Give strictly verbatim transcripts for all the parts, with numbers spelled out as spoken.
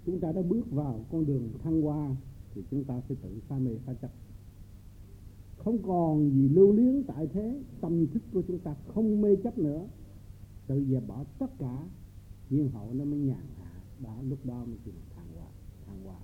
chúng ta đã bước vào con đường thăng hoa thì chúng ta sẽ tự phá mê phá chấp, không còn gì lưu luyến tại thế. Tâm thức của chúng ta không mê chấp nữa, tự dẹp bỏ tất cả, nhiên hậu nó mới nhàn hạ. Đó, lúc đó mới chịu thăng hoa. Thăng hoa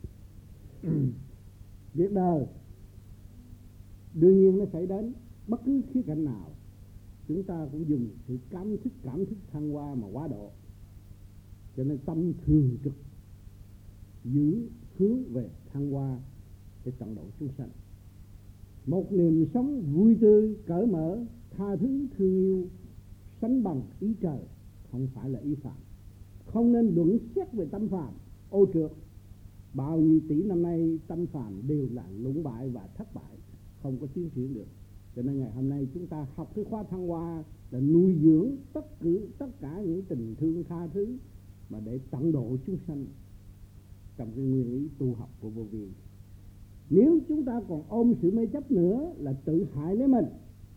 việc đời đương nhiên nó xảy đến bất cứ khía cạnh nào, chúng ta cũng dùng sự cảm thức cảm thức thăng hoa mà quá độ, cho nên tâm thường trực giữ hướng về thăng hoa để tận độ chúng sanh. Một niềm sống vui tươi, cởi mở, tha thứ, thương yêu, sánh bằng ý trời, không phải là ý phạm. Không nên luận xét về tâm phàm, ô trượt. Bao nhiêu tỷ năm nay tâm phàm đều là lũng bại và thất bại, không có tiến triển được. Cho nên ngày hôm nay chúng ta học cái khóa thăng hoa là nuôi dưỡng tất cứ tất cả những tình thương tha thứ mà để tận độ chúng sanh trong cái nguyên lý tu học của vô vi. Nếu chúng ta còn ôm sự mê chấp nữa là tự hại lấy mình,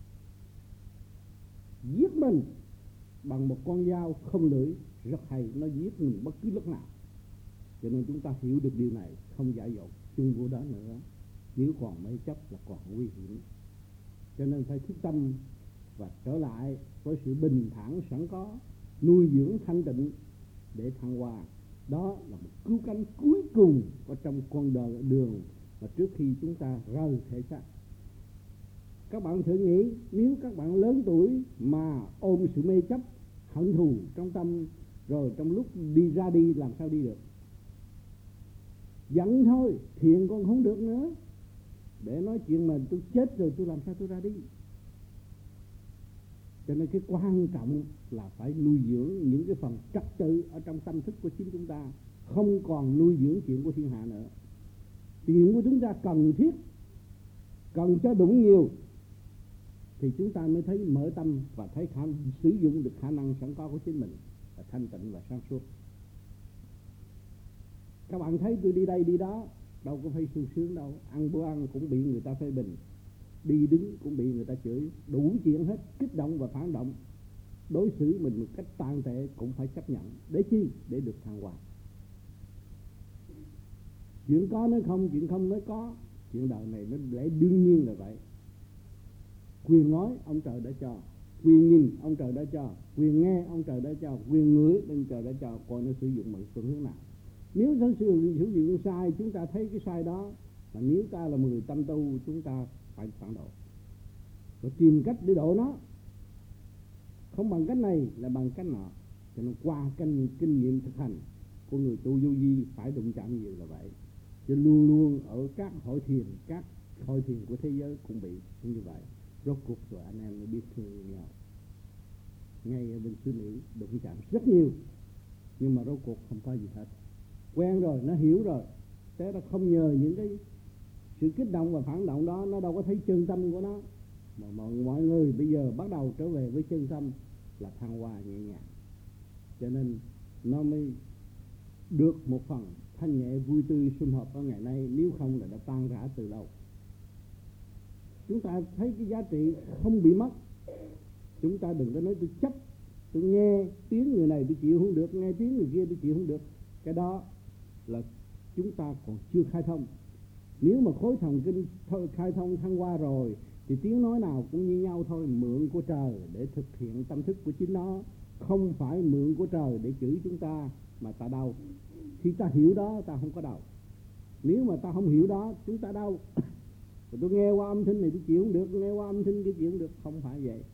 giết mình bằng một con dao không lưỡi rất hay, nó giết mình bất cứ lúc nào. Cho nên chúng ta hiểu được điều này, không dại dột chung vô đó nữa. Nếu còn mê chấp là còn nguy hiểm. Cho nên phải thức tâm và trở lại với sự bình thản sẵn có, nuôi dưỡng thanh tịnh để thăng hoa. Đó là một cứu cánh cuối cùng ở trong con đường, đường mà trước khi chúng ta rời thể xác. Các bạn thử nghĩ, nếu các bạn lớn tuổi mà ôm sự mê chấp, hận thù trong tâm, rồi trong lúc đi ra đi làm sao đi được? Giận thôi, thiền còn không được nữa. Để nói chuyện mà tôi chết rồi tôi làm sao tôi ra đi? Cho nên cái quan trọng là phải nuôi dưỡng những cái phần trật tự ở trong tâm thức của chính chúng ta, không còn nuôi dưỡng chuyện của thiên hạ nữa. Chuyện của chúng ta cần thiết, cần cho đủ nhiều thì chúng ta mới thấy mở tâm và thấy khả sử dụng được khả năng sẵn có của chính mình là thanh tịnh và sáng suốt. Các bạn thấy tôi đi đây đi đó đâu có phải sung sướng đâu, ăn bữa ăn cũng bị người ta phê bình, đi đứng cũng bị người ta chửi, đủ chuyện hết, kích động và phản động, đối xử mình một cách tàn tệ cũng phải chấp nhận. Để chi? Để được thăng hoa. Chuyện có nói không, chuyện không nói có. Chuyện đời này nó lẽ đương nhiên là vậy. Quyền nói ông trời đã cho, quyền nhìn ông trời đã cho, quyền nghe ông trời đã cho, quyền ngửi ông trời đã cho, coi nó sử dụng bằng phương hướng nào. Nếu nó sử dụng sai, chúng ta thấy cái sai đó, mà nếu ta là một người tâm tu, chúng ta phải phản độ và tìm cách để độ nó. Không bằng cách này là bằng cách nọ. Cho nên qua kinh, kinh nghiệm thực hành của người tu vô vi phải đụng chạm nhiều là vậy. Chứ luôn luôn ở các hội thiền, các hội thiền của thế giới cũng bị như vậy. Rốt cuộc rồi anh em mới biết thương nhau. Ngay ở bên xứ Mỹ đụng chạm rất nhiều, nhưng mà rốt cuộc không có gì hết. Quen rồi, nó hiểu rồi. Thế nó không nhờ những cái sự kích động và phản động đó, nó đâu có thấy chân tâm của nó. Mà mọi, mọi người bây giờ bắt đầu trở về với chân tâm là thăng hoa nhẹ nhàng. Cho nên nó mới được một phần thanh nhẹ vui tươi sum họp ở ngày nay, nếu không là đã tan rã từ lâu. Chúng ta thấy cái giá trị không bị mất. Chúng ta đừng có nói tôi chấp, tôi nghe tiếng người này tôi chịu không được, nghe tiếng người kia tôi chịu không được. Cái đó là chúng ta còn chưa khai thông. Nếu mà khối thần kinh khai thông thăng hoa rồi thì tiếng nói nào cũng như nhau thôi, mượn của trời để thực hiện tâm thức của chính nó, không phải mượn của trời để chửi chúng ta mà ta đau. Khi ta hiểu đó ta không có đau. Nếu mà ta không hiểu đó chúng ta đau. Tôi nghe qua âm thanh này tôi chịu không được, nghe qua âm thanh kia chịu không được. Không phải vậy.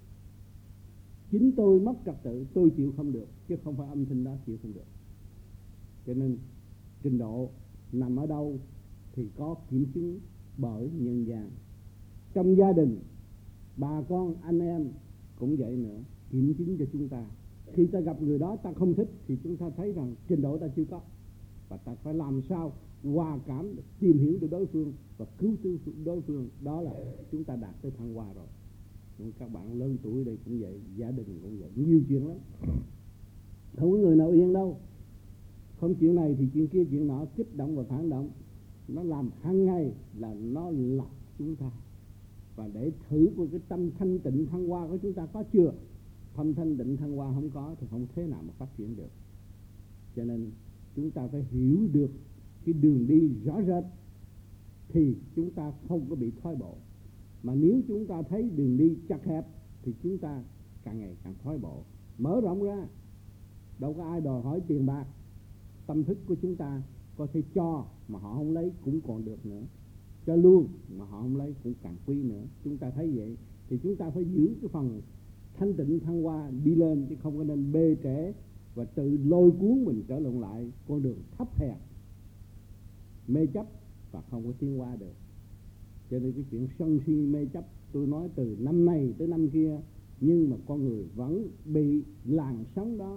Chính tôi mất trật tự, tôi chịu không được, chứ không phải âm thanh đó chịu không được. Cho nên trình độ nằm ở đâu thì có kiểm chứng bởi nhân gian. Trong gia đình, bà con, anh em cũng vậy nữa, kiểm chứng cho chúng ta. Khi ta gặp người đó ta không thích thì chúng ta thấy rằng trình độ ta chưa có. Và ta phải làm sao hòa cảm, tìm hiểu được đối phương và cứu tư đối phương. Đó là chúng ta đạt tới thăng hoa rồi. Các bạn lớn tuổi đây cũng vậy, gia đình cũng vậy, nhiều chuyện lắm. Không có người nào yên đâu. Không chuyện này thì chuyện kia, chuyện nọ, kích động và phản động. Nó làm hàng ngày là nó lọc chúng ta. Và để thử của cái tâm thanh tịnh thăng hoa của chúng ta có chưa? Tâm thanh tịnh thăng hoa không có thì không thế nào mà phát triển được. Cho nên chúng ta phải hiểu được cái đường đi rõ rệt thì chúng ta không có bị thoái bộ. Mà nếu chúng ta thấy đường đi chặt hẹp thì chúng ta càng ngày càng thoái bộ. Mở rộng ra, đâu có ai đòi hỏi tiền bạc. Tâm thức của chúng ta có thể cho mà họ không lấy cũng còn được nữa, cho luôn mà họ không lấy cũng càng quý nữa. Chúng ta thấy vậy thì chúng ta phải giữ cái phần thanh tịnh thăng hoa đi lên, chứ không có nên bê trễ và tự lôi cuốn mình trở lộn lại con đường thấp hèn mê chấp và không có tiến hóa được. Cho nên cái chuyện sân si mê chấp tôi nói từ năm này tới năm kia, nhưng mà con người vẫn bị làn sóng đó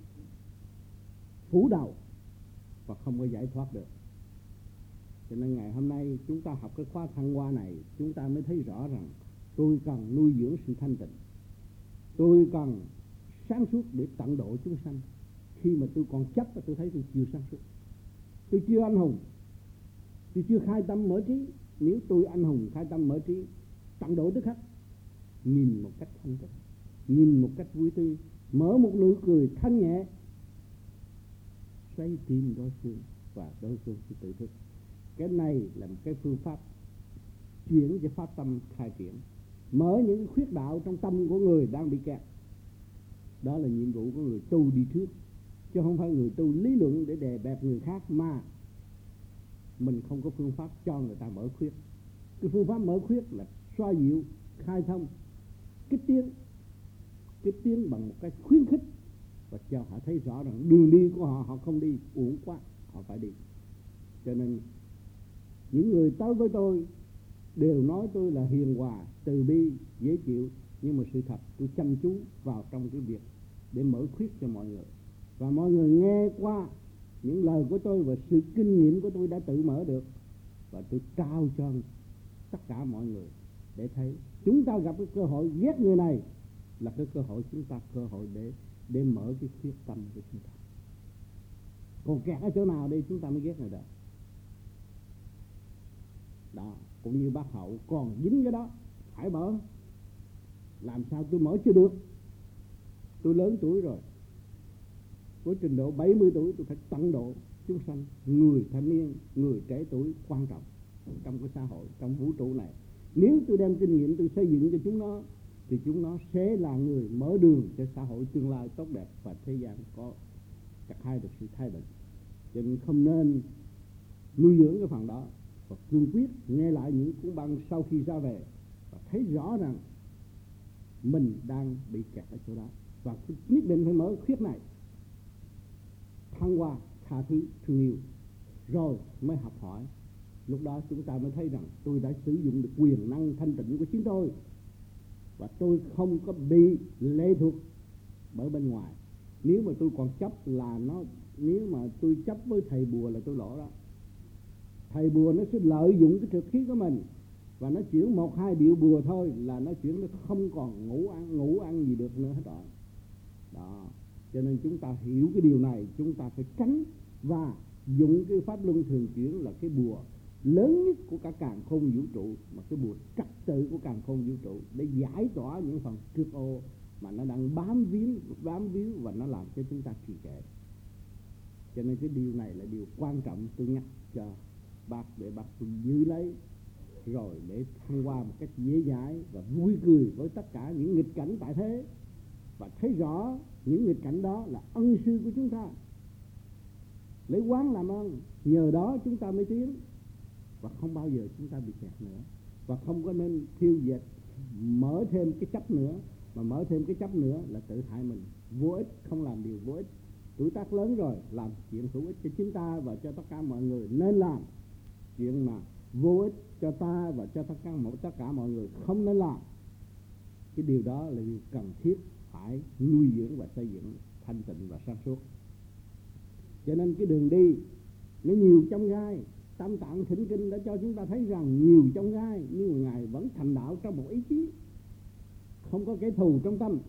phủ đầu và không có giải thoát được. Cho nên ngày hôm nay chúng ta học cái khóa thăng hoa này, chúng ta mới thấy rõ rằng tôi cần nuôi dưỡng sự thanh tịnh, tôi cần sáng suốt để tận độ chúng sanh. Khi mà tôi còn chấp và tôi thấy tôi chưa sáng suốt, tôi chưa anh hùng, tôi chưa khai tâm mở trí. Nếu tôi anh hùng khai tâm mở trí, tận độ tức khắc, nhìn một cách thanh chất, nhìn một cách vui tươi, mở một nụ cười thanh nhẹ, xoay tim đối phương và đối phương sẽ tự thức. Cái này là một cái phương pháp chuyển cho pháp tâm khai triển, mở những khuyết đạo trong tâm của người đang bị kẹt. Đó là nhiệm vụ của người tu đi trước, chứ không phải người tu lý luận để đè bẹp người khác, mà mình không có phương pháp cho người ta mở khuyết. Cái phương pháp mở khuyết là xoa dịu, khai thông, kích tiến, kích tiến bằng một cái khuyến khích và cho họ thấy rõ rằng đường đi của họ họ không đi uổng quá, họ phải đi. Cho nên những người tới với tôi đều nói tôi là hiền hòa, từ bi, dễ chịu, nhưng mà sự thật tôi chăm chú vào trong cái việc để mở khuyết cho mọi người. Và mọi người nghe qua những lời của tôi và sự kinh nghiệm của tôi đã tự mở được, và tôi trao cho tất cả mọi người để thấy chúng ta gặp cái cơ hội ghét người này là cái cơ hội chúng ta cơ hội để để mở cái khuyết tâm của chúng ta. Còn kẹt ở chỗ nào đây chúng ta mới ghét người đó. Đó, cũng như bác Hậu còn dính cái đó, phải mở. Làm sao tôi mở chưa được? Tôi lớn tuổi rồi, với trình độ bảy mươi tuổi tôi phải tận độ chúng sanh. Người thanh niên, người trẻ tuổi quan trọng trong cái xã hội, trong vũ trụ này. Nếu tôi đem kinh nghiệm tôi xây dựng cho chúng nó thì chúng nó sẽ là người mở đường cho xã hội tương lai tốt đẹp và thế gian có cả hai được sự thay đổi. Cho nên không nên nuôi dưỡng cái phần đó, và cương quyết nghe lại những cuốn băng sau khi ra về và thấy rõ rằng mình đang bị kẹt ở chỗ đó, và nhất định phải mở khuyết này, thăng hoa, tha thứ, thương yêu, rồi mới học hỏi. Lúc đó chúng ta mới thấy rằng tôi đã sử dụng được quyền năng thanh tịnh của chính tôi, và tôi không có bị lệ thuộc bởi bên ngoài. Nếu mà tôi còn chấp là nó, nếu mà tôi chấp với thầy bùa là tôi lỗ đó. Thầy bùa nó sẽ lợi dụng cái trực khí của mình, và nó chuyển một hai điệu bùa thôi là nó chuyển, nó không còn ngủ ăn ngủ ăn gì được nữa hết rồi. Đó, cho nên chúng ta hiểu cái điều này, chúng ta phải tránh và dùng cái pháp luân thường chuyển là cái bùa lớn nhất của cả càn khôn vũ trụ, mà cái bùa trật tự của càn khôn vũ trụ, để giải tỏa những phần trược ô mà nó đang bám víu bám víu và nó làm cho chúng ta trì trệ. Cho nên cái điều này là điều quan trọng, tôi nhắc cho bác để bác giữ lấy, rồi để thăng hoa một cách dễ dãi và vui cười với tất cả những nghịch cảnh tại thế, và thấy rõ những nghịch cảnh đó là ân sư của chúng ta, lấy quán làm ơn, nhờ đó chúng ta mới tiến, và không bao giờ chúng ta bị kẹt nữa. Và không có nên thiêu dệt mở thêm cái chấp nữa, mà mở thêm cái chấp nữa là tự hại mình, vô ích, không làm điều vô ích. Tuổi tác lớn rồi, làm chuyện hữu ích cho chính ta và cho tất cả mọi người nên làm. Chuyện mà vô ích cho ta và cho tất cả tất cả mọi người không nên làm. Cái điều đó là điều cần thiết phải nuôi dưỡng và xây dựng thanh tịnh và sáng suốt. Cho nên cái đường đi nó nhiều chông gai. Tam Tạng Thỉnh Kinh đã cho chúng ta thấy rằng nhiều chông gai, nhưng mà Ngài vẫn thành đạo trong một ý chí, không có kẻ thù trong tâm.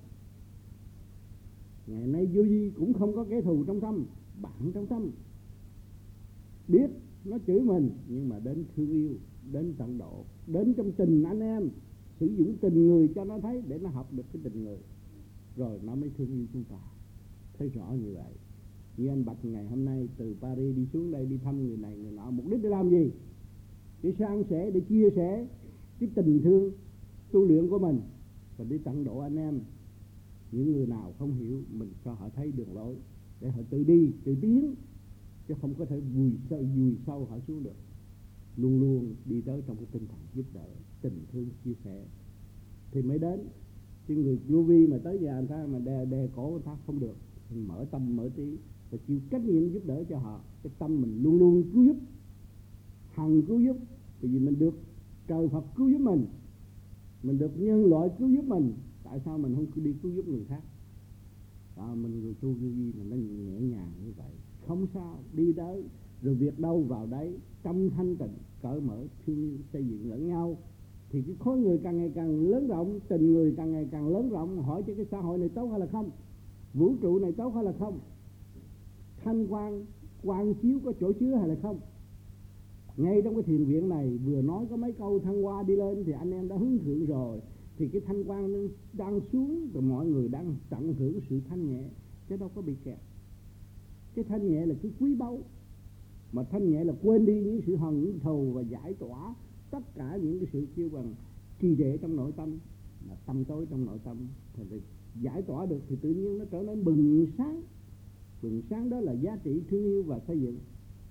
Ngày nay vô vi cũng không có kẻ thù trong tâm, bạn trong tâm. Biết nó chửi mình, nhưng mà đến thương yêu, đến tận độ, đến trong tình anh em, sử dụng tình người cho nó thấy để nó học được cái tình người, rồi nó mới thương yêu chúng ta. Thấy rõ như vậy. Như anh Bạch ngày hôm nay từ Paris đi xuống đây đi thăm người này người nọ, mục đích để làm gì? Để san sẻ, để chia sẻ cái tình thương tu luyện của mình, và để tận độ anh em những người nào không hiểu mình cho họ thấy đường lối để họ tự đi tự tiến, chứ không có thể vùi sâu vùi sâu họ xuống được. Luôn luôn đi tới trong cái tinh thần giúp đỡ, tình thương, chia sẻ thì mới đến. Chứ người vô vi mà tới nhà người ta mà đè, đè cổ người ta không được. Mình mở tâm mở trí và chịu trách nhiệm giúp đỡ cho họ. Cái tâm mình luôn luôn cứu giúp, hằng cứu giúp, vì mình được trời Phật cứu giúp mình, mình được nhân loại cứu giúp mình. Tại sao mình không đi cứu giúp người khác? Đó, mình người tu vô vi mình nó nhẹ nhàng như vậy, không sao, đi tới rồi việc đâu vào đấy, trong thanh tịnh cởi mở, thương yêu, xây dựng lẫn nhau, thì cái khối người càng ngày càng lớn rộng, tình người càng ngày càng lớn rộng. Hỏi cho cái xã hội này tốt hay là không, vũ trụ này tốt hay là không, thanh quan quang chiếu có chỗ chứa hay là không. Ngay trong cái thiền viện này vừa nói có mấy câu thăng hoa đi lên thì anh em đã hứng thượng rồi, thì cái thanh quan đang xuống rồi mọi người đang tận hưởng sự thanh nhẹ, chứ đâu có bị kẹt. Cái thanh nhẹ là cái quý báu, mà thanh nhẹ là quên đi những sự hận, những thù và giải tỏa tất cả những cái sự kêu bằng trì trệ trong nội tâm, là tâm tối trong nội tâm. Thì giải tỏa được thì tự nhiên nó trở nên bừng sáng. Bừng sáng đó là giá trị thương yêu và xây dựng.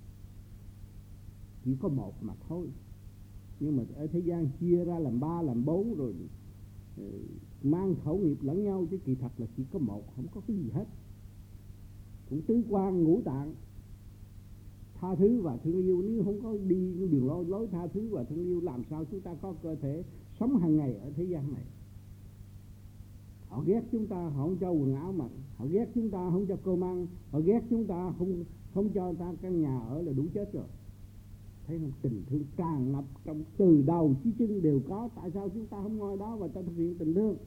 Chỉ có một mà thôi, nhưng mà ở thế gian chia ra làm ba làm bốn rồi mang khẩu nghiệp lẫn nhau, chứ kỳ thật là chỉ có một, không có cái gì hết. Cũng tứ quan ngũ tạng, tha thứ và thương yêu. Nếu không có đi đường lối, lối tha thứ và thương yêu, làm sao chúng ta có cơ thể sống hàng ngày ở thế gian này? Họ ghét chúng ta, họ không cho quần áo mặc, họ ghét chúng ta không cho cơm ăn, họ ghét chúng ta không không cho ta căn nhà ở là đủ chết rồi. Thấy không? Tình thương tràn ngập trong từ đầu chí chân đều có. Tại sao chúng ta không ngồi đó và ta thực hiện tình thương?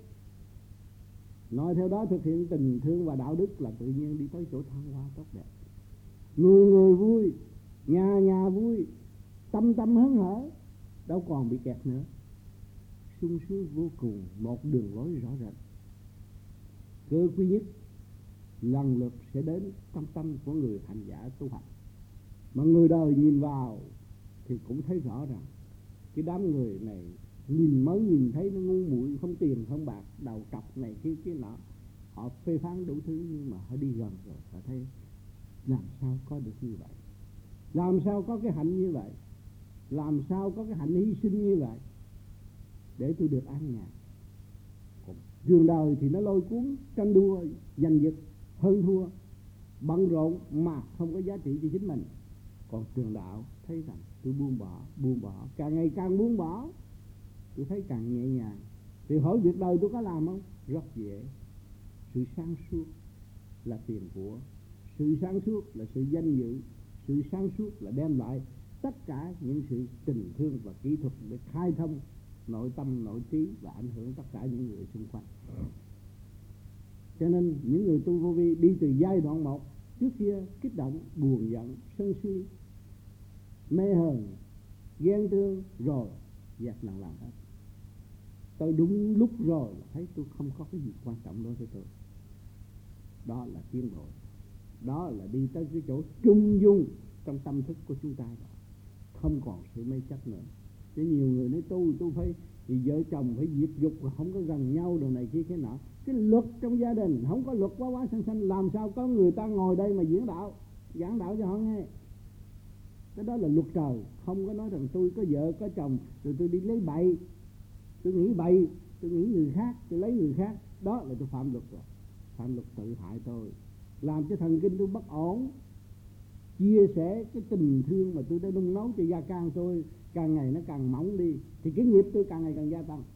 Nói theo đó thực hiện tình thương và đạo đức là tự nhiên đi tới chỗ thăng hoa tốt đẹp. Người người vui, nhà nhà vui, tâm tâm hớn hở, đâu còn bị kẹt nữa. Sung sướng vô cùng, một đường lối rõ rệt. Cơ quý nhất lần lượt sẽ đến trong tâm của người hành giả tu hành. Mà người đời nhìn vào thì cũng thấy rõ rằng cái đám người này nhìn mới nhìn thấy nó ngu muội, không tiền không bạc, đầu trọc này kia kia nọ, họ phê phán đủ thứ, nhưng mà họ đi gần rồi họ thấy làm sao có được như vậy, làm sao có cái hạnh như vậy, làm sao có cái hạnh hy sinh như vậy để tôi được an nhàn. Còn trường đời thì nó lôi cuốn, tranh đua, giành giật, hơn thua, bận rộn mà không có giá trị cho chính mình. Còn trường đạo thấy rằng tôi buông bỏ, buông bỏ, càng ngày càng buông bỏ, tôi thấy càng nhẹ nhàng. Thì hỏi việc đời tôi có làm không? Rất dễ. Sự sáng suốt là tiền của, sự sáng suốt là sự danh dự, sự sáng suốt là đem lại tất cả những sự tình thương và kỹ thuật để khai thông nội tâm, nội trí và ảnh hưởng tất cả những người xung quanh. Cho nên những người tu vô vi đi từ giai đoạn một, trước kia kích động, buồn giận, sân si, mê hờn, ghen tương, rồi dẹp nặng lòng hết. Tôi đúng lúc rồi là thấy tôi không có cái gì quan trọng đối với tôi. Đó là tiến bộ. Đó là đi tới cái chỗ trung dung trong tâm thức của chúng ta rồi. Không còn sự mê chấp nữa. Chứ nhiều người nói tu, tu phải thì vợ chồng phải diệt dục, không có gần nhau đồ này kia cái nọ. Cái luật trong gia đình không có luật quá quá xanh xanh, làm sao có người ta ngồi đây mà diễn đạo, giảng đạo cho họ nghe. Cái đó là luật trời. Không có nói rằng tôi có vợ có chồng rồi tôi đi lấy bậy, tôi nghĩ bậy, tôi nghĩ người khác, tôi lấy người khác. Đó là tôi phạm luật rồi. Phạm luật tự hại tôi, làm cho thần kinh tôi bất ổn. Chia sẻ cái tình thương mà tôi đã nung nấu cho gia can tôi càng ngày nó càng mỏng đi, thì cái nghiệp tôi càng ngày càng gia tăng.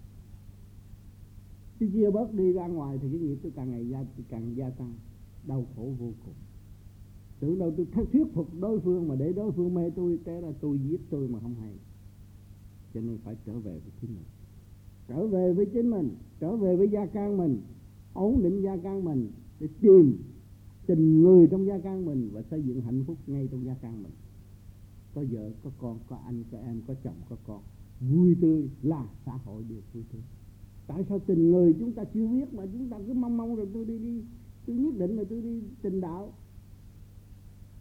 Tôi chia bớt đi ra ngoài thì cái nghiệp tôi càng ngày gia, càng gia tăng, đau khổ vô cùng. Tưởng đâu tôi thuyết phục đối phương mà để đối phương mê tôi, té ra tôi giết tôi mà không hay. Cho nên phải trở về với chính mình, trở về với chính mình, trở về với gia can mình, ổn định gia can mình để tìm tình người trong gia can mình và xây dựng hạnh phúc ngay trong gia can mình. Có vợ, có con, có anh, có em, có chồng, có con, vui tươi là xã hội đều vui tươi. Tại sao tình người chúng ta chưa biết mà chúng ta cứ mong mong rồi tôi đi đi, tôi nhất định là tôi đi tình đạo.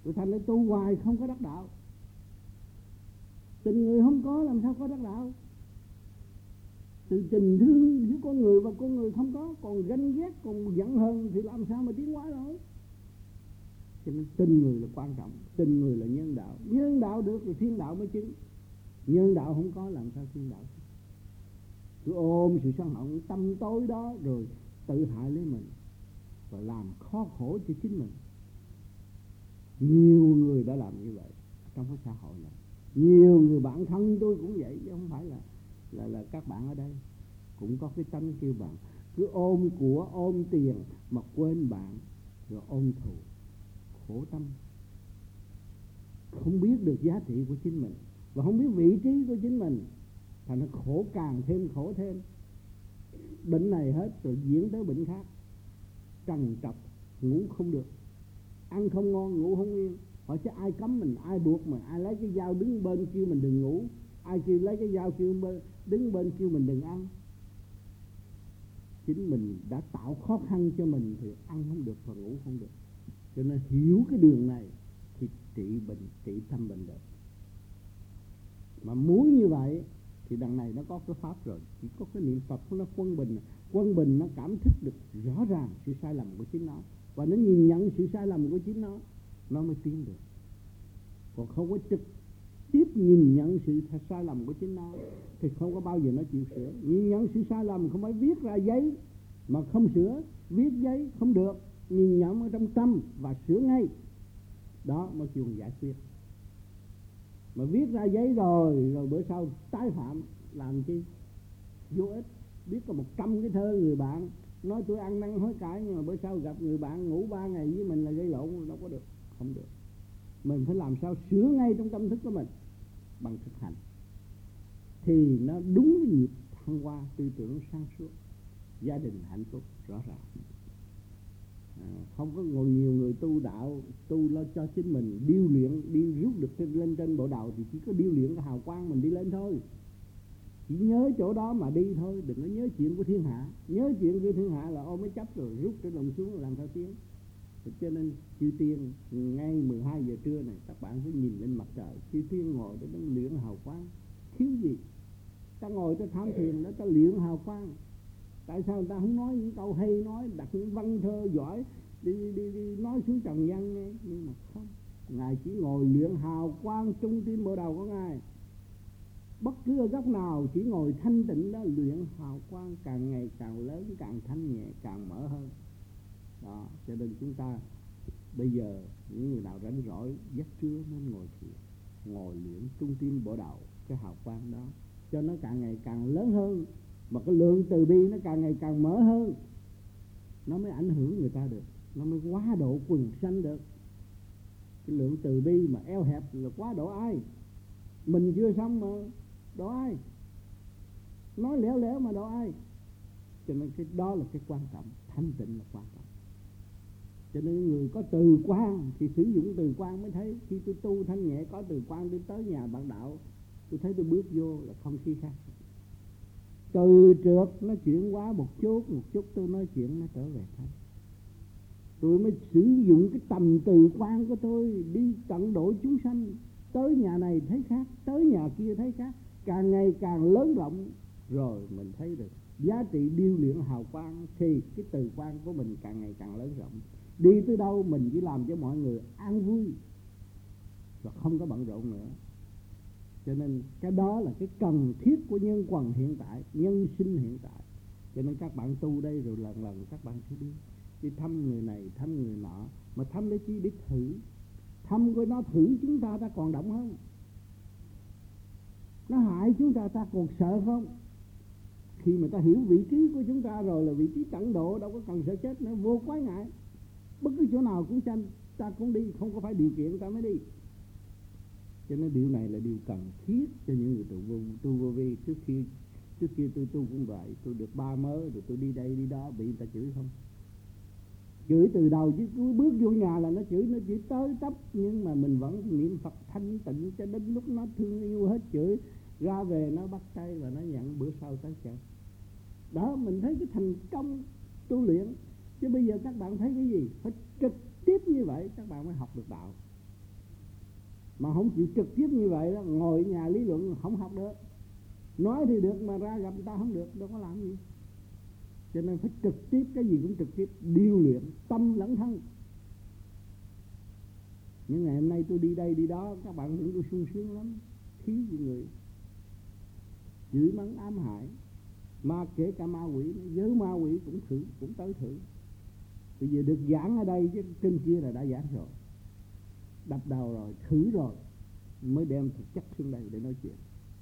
Rồi thành ra tu hoài không có đắc đạo. Tình người không có làm sao có đắc đạo. Từ tình thương giữa con người và con người không có, còn ganh ghét, còn giận hờn thì làm sao mà tiến hóa nổi. Cho nên tình người là quan trọng, tình người là nhân đạo. Nhân đạo được thì thiên đạo mới chứng. Nhân đạo không có làm sao thiên đạo. Cứ ôm sự sân hận tâm tối đó rồi tự hại lấy mình và làm khó khổ cho chính mình. Nhiều người đã làm như vậy trong cái xã hội này. Nhiều người bạn thân tôi cũng vậy, chứ không phải là là là các bạn ở đây cũng có cái tánh kêu bạn cứ ôm của ôm tiền mà quên bạn, rồi ôm thù, khổ tâm, không biết được giá trị của chính mình và không biết vị trí của chính mình, thành nó khổ càng thêm khổ thêm. Bệnh này hết rồi diễn tới bệnh khác, trằn trọc, ngủ không được, ăn không ngon, ngủ không yên. Hỏi chứ ai cấm mình, ai buộc mình, ai lấy cái dao đứng bên kêu mình đừng ngủ, ai kêu lấy cái dao kêu bên, đứng bên kêu mình đừng ăn. Chính mình đã tạo khó khăn cho mình thì ăn không được và ngủ không được. Cho nên hiểu cái đường này thì trị bệnh, trị tâm bệnh được. Mà muốn như vậy thì đằng này nó có cái pháp rồi, chỉ có cái niệm Phật nó quân bình. Quân bình nó cảm thức được rõ ràng sự sai lầm của chính nó và nó nhìn nhận sự sai lầm của chính nó, nó mới tiến được. Còn không có trực tiếp nhìn nhận sự sai lầm của chính nó thì không có bao giờ nó chịu sửa. Nhìn nhận sự sai lầm không phải viết ra giấy mà không sửa, viết giấy không được, nhìn nhận ở trong tâm và sửa ngay, đó mới kêu giải quyết. Mà viết ra giấy rồi rồi bữa sau tái phạm làm chi, vô ích. Biết có một trăm cái thơ người bạn nói tôi ăn năn hối cải, nhưng mà bữa sau gặp người bạn ngủ ba ngày với mình là gây lộn, đâu có được, không được. Mình phải làm sao sửa ngay trong tâm thức của mình bằng thực hành thì nó đúng với nhịp thăng hoa, tư tưởng sáng suốt, gia đình hạnh phúc rõ ràng. À, không có ngồi nhiều người tu đạo tu lo cho chính mình điêu luyện đi rút được lên trên bộ đầu thì chỉ có điêu luyện cái hào quang mình đi lên thôi, chỉ nhớ chỗ đó mà đi thôi, đừng có nhớ chuyện của thiên hạ. Nhớ chuyện của thiên hạ là ôm mới chấp rồi rút cái lòng xuống làm sao tiến. Cho nên chư tiên ngay mười hai giờ trưa này các bạn cứ nhìn lên mặt trời, chư tiên ngồi để đang luyện hào quang. Thiếu gì? Ta ngồi ta tham thiền đó, ta luyện hào quang. Tại sao người ta không nói những câu hay, nói đặt những văn thơ giỏi đi, đi, đi, đi nói xuống trần gian nghe? Nhưng mà không, Ngài chỉ ngồi luyện hào quang trung tim bộ đầu của Ngài. Bất cứ ở góc nào chỉ ngồi thanh tịnh đó, luyện hào quang càng ngày càng lớn, càng thanh nhẹ, càng mở hơn. Đó, cho nên chúng ta bây giờ những người nào rảnh rỗi giấc trưa nên ngồi thiền, ngồi luyện trung tim bộ đầu, cái hào quang đó cho nó càng ngày càng lớn hơn, mà cái lượng từ bi nó càng ngày càng mở hơn, nó mới ảnh hưởng người ta được, nó mới quá độ quần sanh được. Cái lượng từ bi mà eo hẹp là quá độ ai? Mình chưa xong mà độ ai? Nói lẻo lẻo mà độ ai? Cho nên cái đó là cái quan trọng, thanh tịnh là quan trọng. Cho nên người có từ quan thì sử dụng từ quan mới thấy. Khi tôi tu thanh nhẹ có từ quan, tôi tới nhà bạn đạo, tôi thấy tôi bước vô là không khí khác. Từ trượt nó chuyển qua một chút, một chút tôi nói chuyện nó trở về thanh. Tôi mới sử dụng cái tầm từ quan của tôi đi tận độ chúng sanh. Tới nhà này thấy khác, tới nhà kia thấy khác, càng ngày càng lớn rộng. Rồi mình thấy được giá trị điêu luyện hào quang thì cái từ quan của mình càng ngày càng lớn rộng. Đi tới đâu mình chỉ làm cho mọi người an vui và không có bận rộn nữa. Cho nên cái đó là cái cần thiết của nhân quần hiện tại, nhân sinh hiện tại. Cho nên các bạn tu đây rồi lần lần các bạn sẽ đi đi thăm người này, thăm người nọ. Mà thăm để chi? Để thử. Thăm coi nó thử chúng ta, ta còn động không? Nó hại chúng ta, ta còn sợ không? Khi mà ta hiểu vị trí của chúng ta rồi là vị trí tận độ, đâu có cần sợ chết nữa, vô quái ngại. Bất cứ chỗ nào cũng tranh, ta cũng đi, không có phải điều kiện ta mới đi. Cho nên điều này là điều cần thiết cho những người tu vô, tu vô vi. Trước khi trước kia tôi tu cũng vậy, tôi được ba mớ rồi tôi đi đây đi đó bị người ta chửi không? Chửi từ đầu chứ cứ bước vô nhà là nó chửi, nó chỉ tới tấp, nhưng mà mình vẫn niệm Phật thanh tịnh cho đến lúc nó thương yêu hết chửi, ra về nó bắt tay và nó nhận, bữa sau tới chợ. Đó, mình thấy cái thành công tu luyện. Chứ bây giờ các bạn thấy cái gì? Phải trực tiếp như vậy các bạn mới học được đạo. mà không chịu trực tiếp như vậy đó, ngồi ở nhà lý luận không học được. Nói thì được mà ra gặp người ta không được, đâu có làm gì. Cho nên phải trực tiếp, cái gì cũng trực tiếp, điêu luyện tâm lẫn thân. Những ngày hôm nay tôi đi đây đi đó, các bạn tưởng tôi sung sướng lắm, thí gì người chửi mắng ám hại, mà kể cả ma quỷ, giới ma quỷ cũng thử, cũng tới thử. Bây giờ được giảng ở đây chứ trên kia là đã giảng rồi, đập đầu rồi, thử rồi, mới đem thực chất xuống đây để nói chuyện.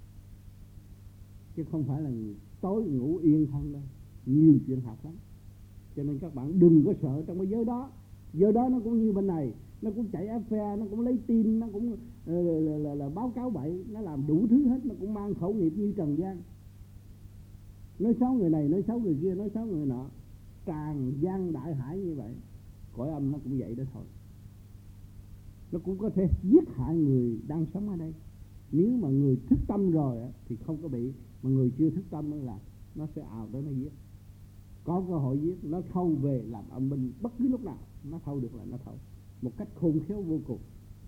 Chứ không phải là tối ngủ yên thân đâu, nhiều chuyện học lắm. Cho nên các bạn đừng có sợ trong cái giới đó. Giới đó nó cũng như bên này, nó cũng chạy ép pê, nó cũng lấy tin, nó cũng là, là, là, là báo cáo bậy, nó làm đủ thứ hết, nó cũng mang khẩu nghiệp như trần gian. Nói xấu người này, nói xấu người kia, nói xấu người nọ, tràn gian đại hải như vậy. Cõi âm nó cũng vậy đó thôi. Nó cũng có thể giết hại người đang sống ở đây. Nếu mà người thức tâm rồi thì không có bị, mà người chưa thức tâm là nó sẽ ào tới nó giết. Có cơ hội giết, nó thâu về làm âm binh bất cứ lúc nào, nó thâu được là nó thâu một cách khôn khéo vô cùng.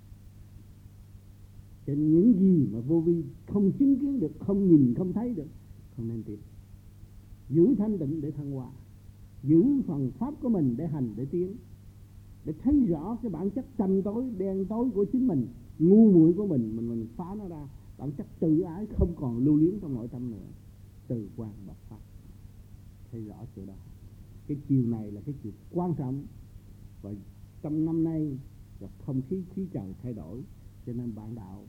Cho nên những gì mà vô vi không chứng kiến được, không nhìn, không thấy được, không nên tìm. Giữ thanh tịnh để thăng hoa, giữ phần pháp của mình để hành, để tiến, để thấy rõ cái bản chất tăm tối, đen tối của chính mình, ngu muội của mình, mình mình phá nó ra. Bản chất tự ái không còn lưu luyến trong nội tâm nữa, từ quan bậc pháp. Thấy rõ chỗ đó. Cái chiều này là cái chiều quan trọng. Và trong năm nay là không khí khí trời thay đổi, cho nên bạn đạo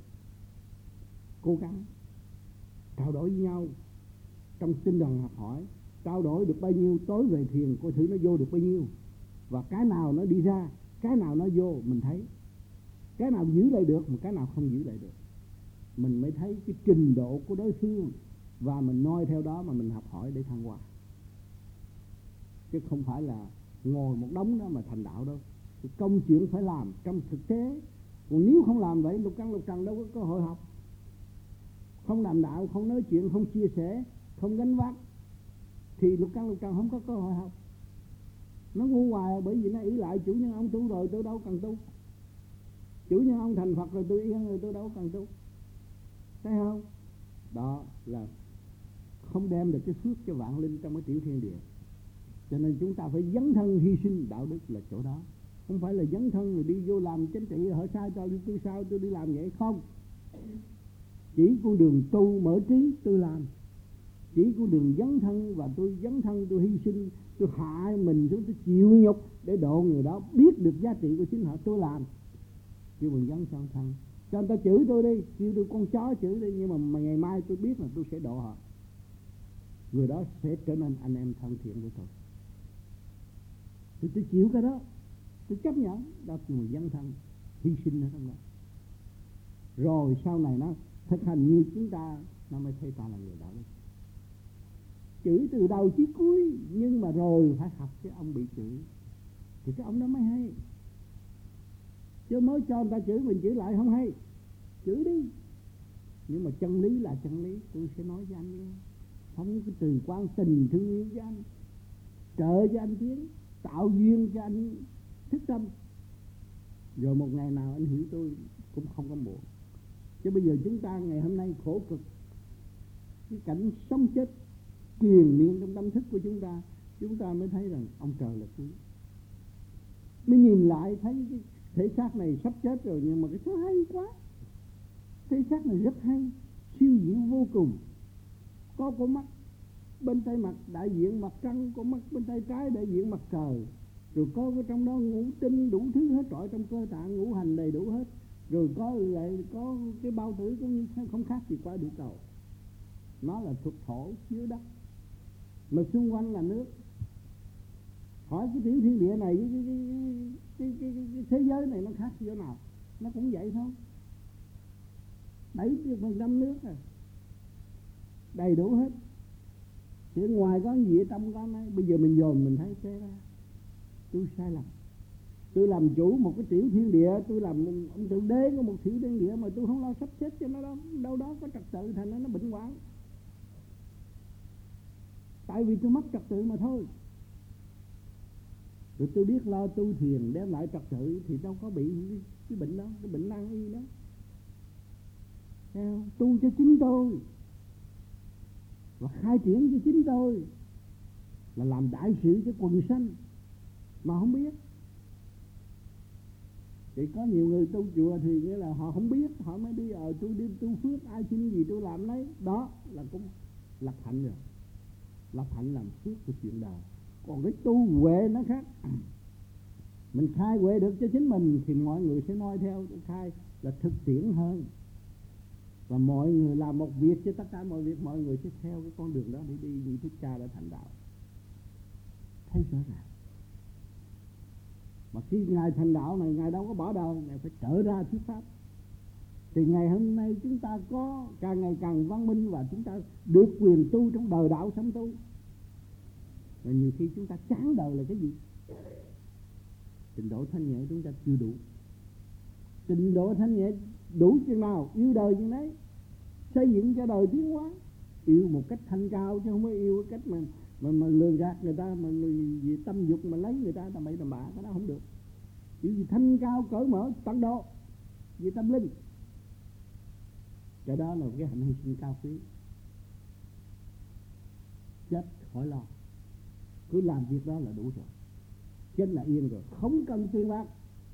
cố gắng trao đổi với nhau trong tinh thần học hỏi, trao đổi được bao nhiêu tối về thiền coi thử nó vô được bao nhiêu, và cái nào nó đi ra, cái nào nó vô mình thấy, cái nào giữ lại được mà cái nào không giữ lại được, mình mới thấy cái trình độ của đối phương và mình noi theo đó mà mình học hỏi để thăng hoa. Chứ không phải là ngồi một đống đó mà thành đạo đâu. Cái công chuyện phải làm trong thực tế. Còn nếu không làm vậy, lục căn lục trần đâu có cơ hội học. Không làm đạo, không nói chuyện, không chia sẻ, không gánh vác, thì lục căn lục trần không có cơ hội học. Nó ngu hoài, bởi vì nó ý lại chủ nhân ông tu rồi tôi đâu cần tu, chủ nhân ông thành Phật rồi tôi yên rồi tôi đâu cần tu. Thấy không? Đó là không đem được cái phước cho vạn linh trong cái tiểu thiên địa. Cho nên chúng ta phải dấn thân hy sinh đạo đức là chỗ đó. Không phải là dấn thân rồi đi vô làm chính trị, hỏi sai cho tôi sao tôi đi làm vậy, không. Chỉ con đường tu mở trí tôi làm, chỉ con đường dấn thân, và tôi dấn thân tôi hy sinh, tôi hại mình xuống, tôi chịu nhục để độ người đó biết được giá trị của chính họ, tôi làm. Kêu mình dấn thân thân, cho người ta chửi tôi đi, kêu tôi con chó chửi đi, nhưng mà, mà ngày mai tôi biết là tôi sẽ độ họ, người đó sẽ trở nên anh em thân thiện với tôi. Thì tôi chịu cái đó, tôi chấp nhận, đó là một dấn thân, hy sinh ở trong đó. Rồi sau này nó thực hành như chúng ta, nó mới thấy ta là người đạo đức. Chửi từ đầu chí cuối, nhưng mà rồi phải học cái ông bị chửi, thì cái ông đó mới hay. Chứ mới cho người ta chửi mình chửi lại không hay. Chửi đi, nhưng mà chân lý là chân lý, tôi sẽ nói với anh nghe. Không cái từ quan tình thương yêu với anh, trợ cho anh tiến, tạo duyên cho anh thức tâm. Rồi một ngày nào anh hiểu tôi cũng không có muộn. Chứ bây giờ chúng ta ngày hôm nay khổ cực, cái cảnh sống chết triền miên trong tâm thức của chúng ta, chúng ta mới thấy rằng ông trời là quý. Mới nhìn lại thấy cái thể xác này sắp chết rồi, nhưng mà cái số hay quá. Thể xác này rất hay, siêu diệu vô cùng. Có con mắt bên tay mặt đại diện mặt trăng, có mắt bên tay trái đại diện mặt trời, rồi có cái trong đó ngũ tinh đủ thứ hết trọi trong cơ tạng, ngũ hành đầy đủ hết, rồi có lại có cái bao tử cũng như không khác gì qua địa cầu. Nó là thuộc thổ dưới đất, mà xung quanh là nước. Hỏi cái tiểu thiên địa này với cái, cái, cái, cái, cái, cái thế giới này nó khác chỗ nào? Nó cũng vậy thôi, bảy mươi phần trăm nước à, đầy đủ hết. Chứ ngoài có gì ở trong có này. Bây giờ mình dồn mình thấy thế ra, tôi sai lầm. Tôi làm chủ một cái tiểu thiên địa, tôi làm ông thượng đế của một tiểu thiên địa mà tôi không lo sắp xếp cho nó đâu, đâu đó có trật tự thành nó nó bệnh hoạn. Tại vì tôi mất trật tự mà thôi. Rồi tôi biết lo tu thiền đem lại trật tự thì đâu có bị cái bệnh đó, cái bệnh nan y đó. Theo, tu cho chính tôi và khai triển cho chính tôi, là làm đại sự cho quần sanh mà không biết. Thì có nhiều người tu chùa thì nghĩa là họ không biết, họ mới đi ở tôi đi tu phước, ai xin gì tôi làm đấy, đó là cũng lập hạnh rồi. Lập hạnh làm phước của chuyện đời. Còn cái tu huệ nó khác. Mình khai huệ được cho chính mình thì mọi người sẽ nói theo. Khai là thực tiễn hơn, và mọi người làm một việc cho tất cả mọi việc, mọi người sẽ theo cái con đường đó để đi như Thích Ca đã thành đạo. Thấy rõ ràng. Mà khi Ngài thành đạo này, Ngài đâu có bỏ đời, Ngài phải trở ra thuyết pháp. Thì ngày hôm nay chúng ta có càng ngày càng văn minh, và chúng ta được quyền tu trong đời đạo sống tu. Và nhiều khi chúng ta chán đời là cái gì? Trình độ thanh nhẹ chúng ta chưa đủ. Trình độ thanh nhẹ đủ chừng nào, yêu đời chừng đấy, xây dựng cho đời tiến hóa. Yêu một cách thanh cao, chứ không phải yêu cái cách mà mà, mà lường gạt người ta, mà vì tâm dục mà lấy người ta tầm bậy tầm bạ, cái đó không được. Yêu gì thanh cao, cởi mở, tận độ vì tâm linh, cái đó là cái hạnh hy sinh cao quý. Chết khỏi lo, cứ làm việc đó là đủ rồi, chết là yên rồi, không cần tiền bạc.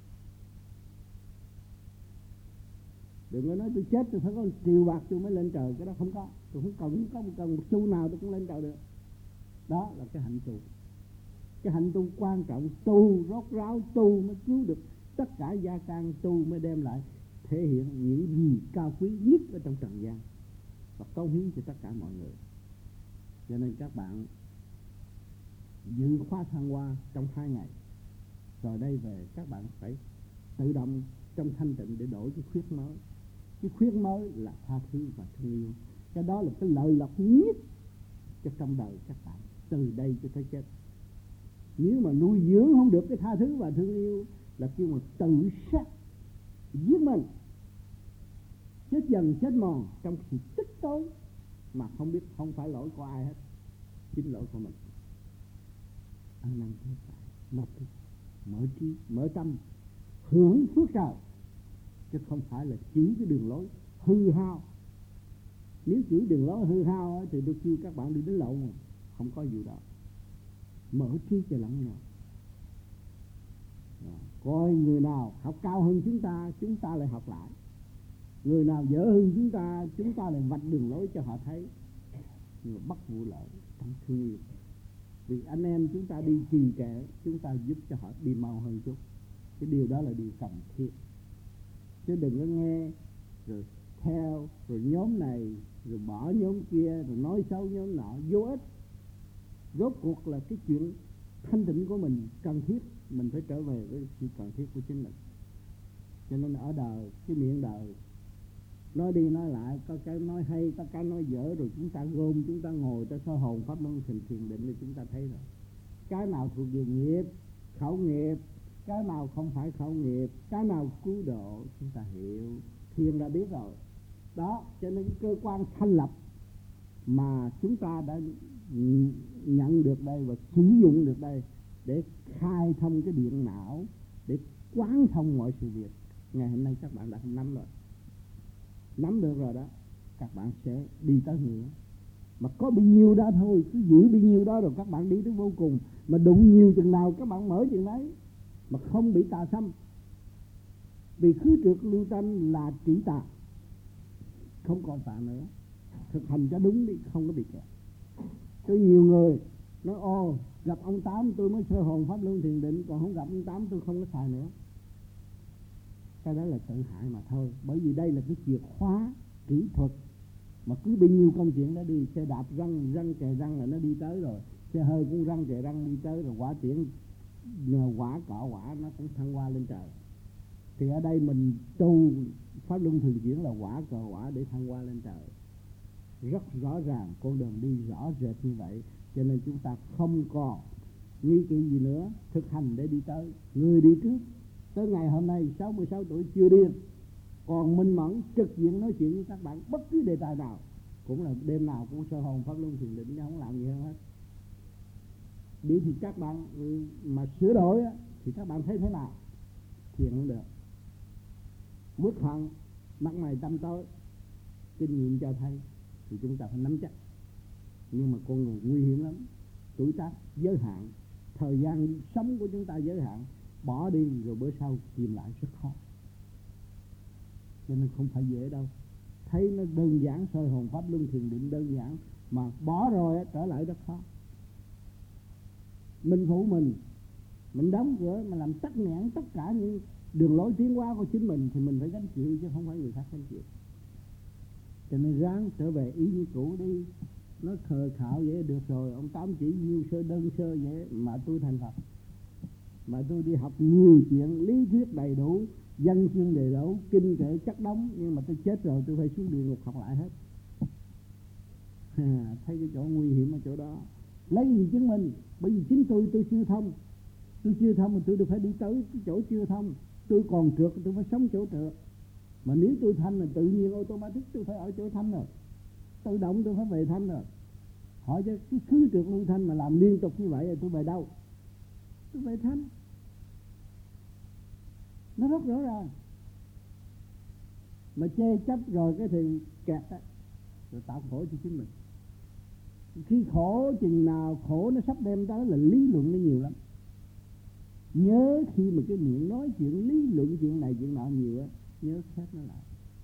Đừng có nói tôi chết tôi phải có triệu bạc tôi mới lên trời, cái đó không có. Tôi không cần, không có một cần một xu nào tôi cũng lên trời được. Đó là cái hạnh tu. Cái hạnh tu quan trọng, tu rốt ráo, tu mới cứu được tất cả gia can, tu mới đem lại thể hiện những gì cao quý nhất ở trong trần gian và cống hiến cho tất cả mọi người. Cho nên các bạn dự khóa thăng hoa trong hai ngày, rồi đây về các bạn phải tự động trong thanh tịnh để đổi cái khuyết mới. Cái khuyết mới là tha thứ và thương yêu. Cái đó là cái lợi lộc nhất cho trong đời các bạn từ đây cho tới chết. Nếu mà nuôi dưỡng không được cái tha thứ và thương yêu là kêu mà tự sát, giết mình, chết dần chết mòn trong sự tích tối mà không biết, không phải lỗi của ai hết, chính lỗi của mình. Ăn năn hối cải, mở trí, mở trí, mở tâm, hưởng phước trời, chứ không phải là chỉ cái đường lối hư hao. Nếu chỉ đường lối hư hao thì tôi kêu các bạn đi đến lậu mà. Không có gì đó. Mở trí cho lẫn nhau. Coi người nào học cao hơn chúng ta, chúng ta lại học lại. Người nào dở hơn chúng ta, chúng ta lại vạch đường lối cho họ thấy. Nhưng mà bất vụ lợi trong thương yêu. Vì anh em chúng ta đi trì trệ, chúng ta giúp cho họ đi mau hơn chút. Cái điều đó là điều cần thiết. Chứ đừng có nghe rồi theo, rồi nhóm này, rồi bỏ nhóm kia, rồi nói xấu nhóm nọ, vô ích. Rốt cuộc là cái chuyện thanh tịnh của mình cần thiết, mình phải trở về với sự cần thiết của chính mình. Cho nên ở đời, cái miệng đời, nói đi nói lại, có cái nói hay, có cái nói dở, rồi chúng ta gom, chúng ta ngồi ta soi hồn pháp luân thường thiền định thì chúng ta thấy rồi. Cái nào thuộc về nghiệp, khẩu nghiệp, cái nào không phải khẩu nghiệp, cái nào cứu độ, chúng ta hiểu, thiền đã biết rồi. Đó, cho nên cái cơ quan thanh lập mà chúng ta đã nhận được đây và sử dụng được đây để khai thông cái điện não, để quán thông mọi sự việc. Ngày hôm nay các bạn đã nắm rồi, nắm được rồi đó, các bạn sẽ đi tới nữa. Mà có bao nhiêu đó thôi, cứ giữ bao nhiêu đó rồi các bạn đi tới vô cùng. Mà đụng nhiều chừng nào các bạn mở chừng đấy, mà không bị tà xâm. Vì khứ trượt lưu tâm là chỉ tà, không còn tà nữa. Thực hành cho đúng đi, không có bị kẹt. Có nhiều người nói ô gặp ông Tám tôi mới sơ hồn pháp luân thiền định, còn không gặp ông Tám tôi không có xài nữa. Cái đó là tự hại mà thôi. Bởi vì đây là cái chìa khóa kỹ thuật, mà cứ bao nhiêu công chuyện đó đi, xe đạp răng răng kề răng là nó đi tới rồi, xe hơi cũng răng kề răng đi tới rồi, quả tiễn nhờ quả cọ quả nó cũng thăng hoa lên trời. Thì ở đây mình tu pháp luân thường chuyển là quả cọ quả để thăng hoa lên trời. Rất rõ ràng, con đường đi rõ rệt như vậy. Cho nên chúng ta không còn nghi kỵ gì nữa, thực hành để đi tới. Người đi trước tới ngày hôm nay sáu mươi sáu tuổi chưa điên, còn minh mẫn trực diện nói chuyện với các bạn bất cứ đề tài nào, cũng là đêm nào cũng sơ hồn pháp luân thiền định, không làm gì hơn hết. Đi thì các bạn mà sửa đổi thì các bạn thấy thế nào? Thiền không được, uất hận, mặt mày tăm tối, kinh nghiệm cho thấy thì chúng ta phải nắm chắc. Nhưng mà con người nguy hiểm lắm, tuổi tác giới hạn, thời gian sống của chúng ta giới hạn, bỏ đi rồi bữa sau tìm lại rất khó. Cho nên không phải dễ đâu. Thấy nó đơn giản, soi hồn pháp luân thiền định đơn giản, mà bỏ rồi trở lại rất khó. Mình phụ mình, mình đóng cửa mà làm tắc nghẽn tất cả những đường lối tiến hóa của chính mình thì mình phải gánh chịu chứ không phải người khác gánh chịu. Cho nên ráng trở về ý như cũ đi. Nó khờ khạo vậy được rồi, ông Tám chỉ nhiều sơ đơn sơ vậy mà tôi thành Phật. Mà tôi đi học nhiều chuyện lý thuyết đầy đủ, văn chương đầy đủ, kinh kệ chất đống, nhưng mà tôi chết rồi tôi phải xuống địa ngục học lại hết. À, thấy cái chỗ nguy hiểm ở chỗ đó. Lấy gì chứng minh? Bởi vì chính tôi tôi chưa thông. Tôi chưa thông mà tôi được phải đi tới cái chỗ chưa thông. Tôi còn trượt tôi phải sống chỗ trượt. Mà nếu tôi thanh là tự nhiên automatic tôi phải ở chỗ thanh rồi. Tự động tôi phải về thanh rồi. Hỏi cho cái khứ trượt lưu thanh mà làm liên tục như vậy rồi tôi về đâu? Tôi về thanh. Nó rất rõ ràng. Mà chê chấp rồi cái thì kẹt á, rồi tạo khổ cho chính mình. Khi khổ chừng nào khổ nó sắp đem tới là lý luận nó nhiều lắm. Nhớ khi mà cái miệng nói chuyện lý luận chuyện này chuyện nọ nhiều á, nhớ khép nó lại.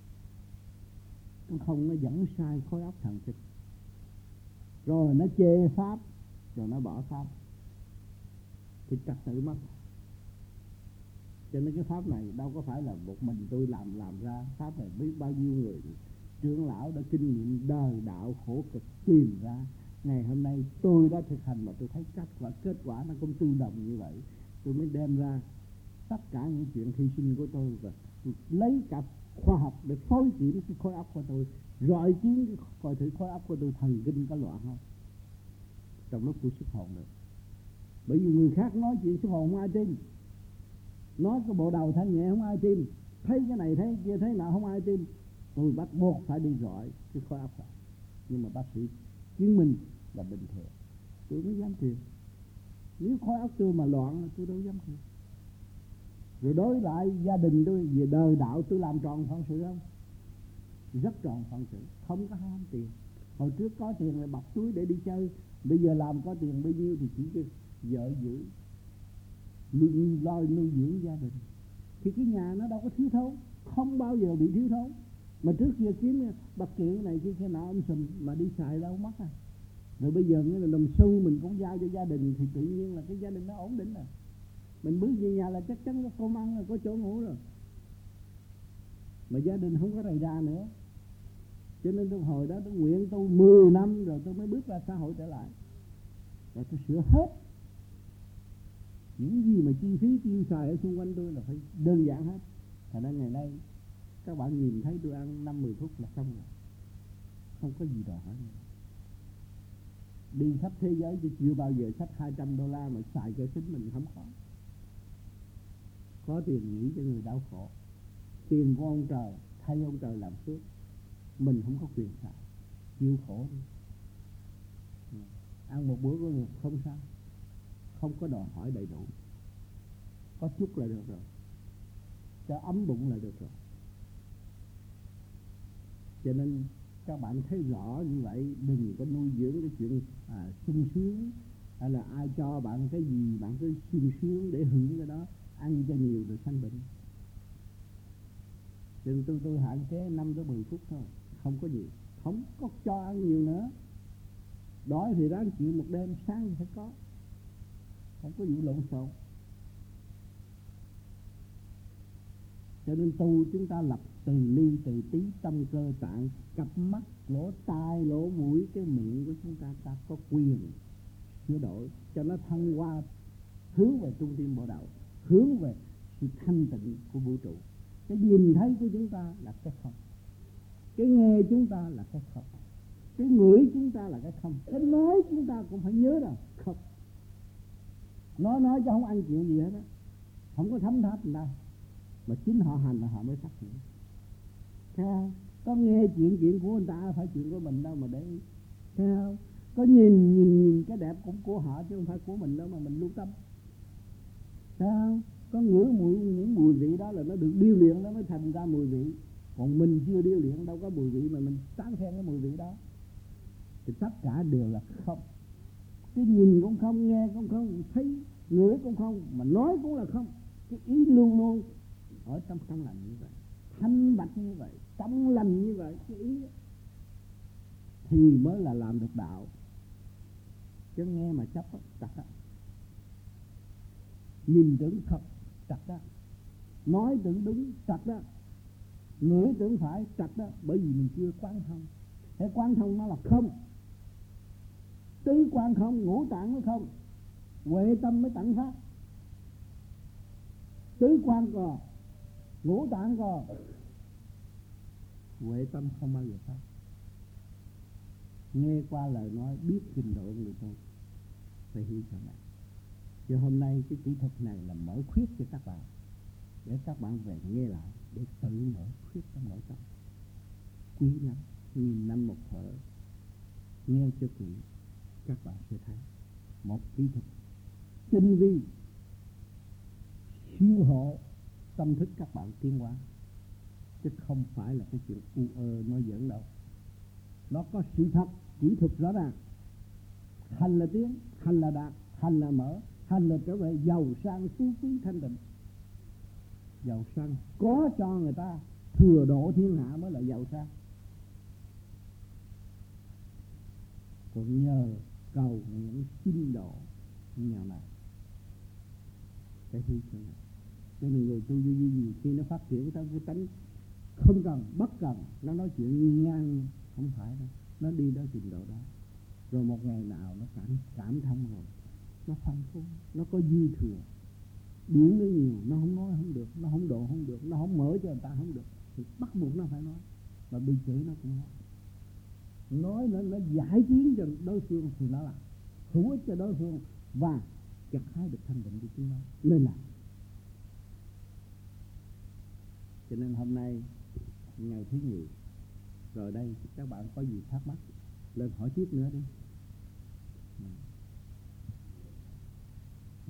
Nó không nó dẫn sai khối óc thần kinh. Rồi nó chê pháp, rồi nó bỏ pháp, thì trật tự mất. Cho nên cái pháp này đâu có phải là một mình tôi làm làm ra. Pháp này biết bao nhiêu người trưởng lão đã kinh nghiệm đời đạo khổ cực tìm ra. Ngày hôm nay tôi đã thực hành mà tôi thấy kết quả, kết quả nó cũng tương đồng như vậy. Tôi mới đem ra tất cả những chuyện hy sinh của tôi và tôi lấy cả khoa học để phối kiểm cái khối óc của tôi, rọi kiến coi thử khối óc của tôi thần kinh có loạn không trong lúc tôi xuất hồn được. Bởi vì người khác nói chuyện xuất hồn không ai tin, nói cái bộ đầu thanh nhẹ không ai tin, thấy cái này thấy kia thấy nào không ai tin. Tôi bắt buộc phải đi rọi cái khối óc lại. Nhưng mà bác sĩ chứng minh là bình thường, tôi mới dám truyền. Nếu khối óc tôi mà loạn tôi đâu dám truyền. Rồi đối lại gia đình tôi về đời đạo tôi làm tròn phận sự không? Rất tròn phận sự, không có ham tiền. Hồi trước có tiền là bọc túi để đi chơi, bây giờ làm có tiền bao nhiêu thì chỉ cho vợ giữ, nuôi lo nuôi dưỡng gia đình. Thì cái nhà nó đâu có thiếu thốn, không bao giờ bị thiếu thốn. Mà trước kia kiếm bạc kiện này kia kia nọ ông sùm mà đi xài đâu mất à. Rồi bây giờ nghĩa là đồng xu mình cũng giao cho gia đình thì tự nhiên là cái gia đình nó ổn định rồi. Mình bước về nhà là chắc chắn có cơm ăn rồi, có chỗ ngủ rồi. Mà gia đình không có rầy rà nữa. Cho nên tôi hồi đó tôi nguyện tu mười năm rồi tôi mới bước ra xã hội trở lại. Rồi tôi sửa hết. Những gì mà chi phí tiêu xài ở xung quanh tôi là phải đơn giản hết. Thành ra ngày nay các bạn nhìn thấy tôi ăn năm mười phút là xong rồi. Không có gì đòi hỏi nữa. Đi khắp thế giới chứ chưa bao giờ xách hai trăm đô la mà xài cho chính mình không có. Có tiền nghĩ cho người đau khổ. Tiền của ông trời, thay ông trời làm phước. Mình không có quyền xài. Chịu khổ đi. Ăn một bữa có được không sao. Không có đòi hỏi đầy đủ. Có chút là được rồi. Cho ấm bụng là được rồi. Cho nên các bạn thấy rõ như vậy, đừng có nuôi dưỡng cái chuyện à, sung sướng, hay là ai cho bạn cái gì bạn cứ sung sướng để hưởng cái đó, ăn cho nhiều rồi sanh bệnh. Cho nên tôi tôi hạn chế năm tới mười phút thôi, không có nhiều, không có cho ăn nhiều nữa. Đói thì ráng chịu một đêm, sáng thì phải có, không có vụ lộn xộn. Cho nên tu chúng ta lập từ ly từ tí tâm cơ tạng, cặp mắt, lỗ tai, lỗ mũi, cái miệng của chúng ta ta có quyền sửa đổi cho nó thăng hoa, hướng về trung tâm bộ đạo, hướng về sự thanh tịnh của vũ trụ. Cái nhìn thấy của chúng ta là cái không, cái nghe chúng ta là cái không, cái ngửi chúng ta là cái không, cái nói chúng ta cũng phải nhớ rằng không. Nói nói cho không ăn chuyện gì hết á, không có thấm tháp người ta, mà chính họ hành là họ mới phát hiện. Thấy không? Có nghe chuyện chuyện của người ta phải chuyện của mình đâu mà để. Thấy không? Có nhìn nhìn nhìn cái đẹp cũng của họ chứ không phải của mình đâu mà mình lưu tâm. Thấy không? Có ngửi mùi những mùi vị đó là nó được điêu luyện nó mới thành ra mùi vị. Còn mình chưa điêu luyện đâu có mùi vị mà mình tán khen cái mùi vị đó. Thì tất cả đều là không. Cái nhìn cũng không, nghe cũng không, thấy, ngửi cũng không, mà nói cũng là không. Cái ý luôn luôn ở trong trong lành như vậy, thanh bạch như vậy, trong lành như vậy, cái ý đó, thì mới là làm được đạo. Chứ nghe mà chấp á, chặt á. Nhìn tưởng thật, chặt đó. Nói tưởng đúng, chặt đó. Ngửi tưởng phải, chặt đó. Bởi vì mình chưa quán thông. Thế quán thông nó là không. Tứ quan không, ngũ tạng mới không, huệ tâm mới tận phát. Tứ quan còn, ngũ tạng còn, huệ tâm không bao giờ phát. Nghe qua lời nói biết trình độ người tôi phải hiểu cho này. Chứ hôm nay cái kỹ thuật này là mở khuyết cho các bạn, để các bạn về nghe lại, để tự mở khuyết trong nội tâm. Quý lắm, nghìn năm một thở, nghe cho kỹ, các bạn sẽ thấy một kỹ thuật tinh vi siêu hộ tâm thức các bạn tiến hóa, chứ không phải là cái chuyện u ơ nói giỡn đâu. Nó có sự thật, kỹ thuật rõ ràng. Hành là tiến, hành là đạt, hành là mở, hành là trở về giàu sang phú quý thanh tịnh. Giàu sang có cho người ta, thừa độ thiên hạ mới là giàu sang. Còn nhờ cầu nguyện xin độ nghèo này, cái hy sinh này. Cho nên người tu duy nhiều khi nó phát triển tới cái tánh không cần, bất cần, nó nói chuyện ngang, không phải đâu. Nó đi đến trình độ đó, rồi một ngày nào nó cảm cảm thông rồi, nó phong phú, nó có dư thừa, điển nó nhiều, nó không nói không được, nó không độ không được, nó không mở cho người ta không được, thì bắt buộc nó phải nói, mà bị chửi nó cũng nói. Nói nó, nó giải chiến cho đối phương thì nó là hữu ích cho đối phương và gặt hái được thanh định của chúng nó, nên là. Cho nên hôm nay ngày thứ nhì rồi đây, các bạn có gì thắc mắc lên hỏi tiếp nữa đi. Ừ. Ừ.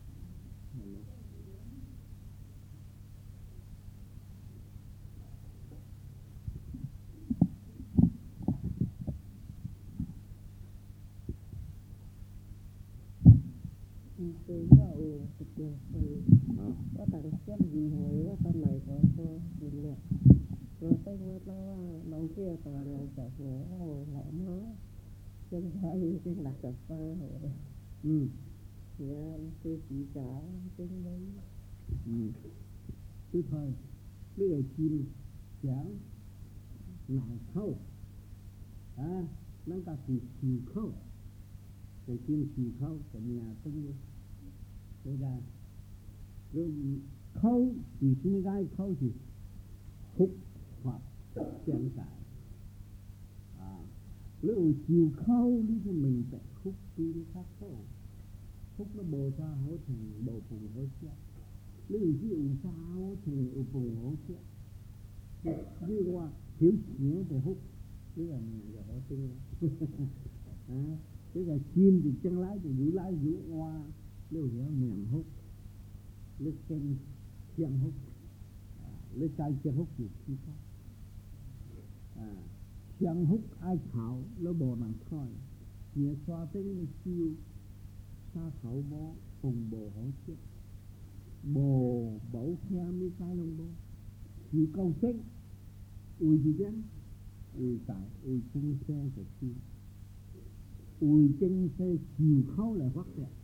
Tôi có ưu thực được có tặng chấp gì hồi có tâm này có cho nhìn nè rồi tay ngơ tao lòng kia toàn lòng chợt nhẹ ngồi lại nó chân tay chân đặt cà phê rồi ừ dạ tôi chỉ trả chân đấy ừ cứ thôi cái là chim chán nàng khâu à nó ta chỉ chiều khâu cái chim chiều khâu cái nhà tung đây ra rồi khâu chỉ sinh gai khâu chỉ hút hoặc chén cải à lúc chiều khâu đi thì mình phải hút tim khác khâu hút nó bồ sa hỗ thành bồ phùng hỗ chết lúc chỉ ủ sao thì ủ phùng hỗ chết đi qua hiểu chuyện thì hút tức là giờ hỗ tinh à tức là chim thì chân lái thì vũ lái vũ hoa lúc hiểu miệng hút lúc chân chân hút lúc tay chân hút gì không có à chân hút ai thảo lúc bồ nàng thôi nhẹ xoa tính nó siêu xa khẩu bó phùng bồ hỗ chết bồ bẩu khe mi cái lông bó chịu câu chết ui gì chứ ui tại ui chân xe của chim ui chân xe chiều khâu lại hoắc kẹt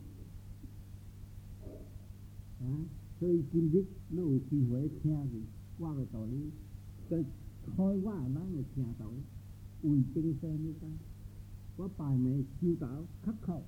à tôi chim biết nó ui khi huệ khe gì qua cái tội lý cái thôi quá nó người nhà tội ui chân xe như cái có bài mẹ chiêu tạo khắc khẩu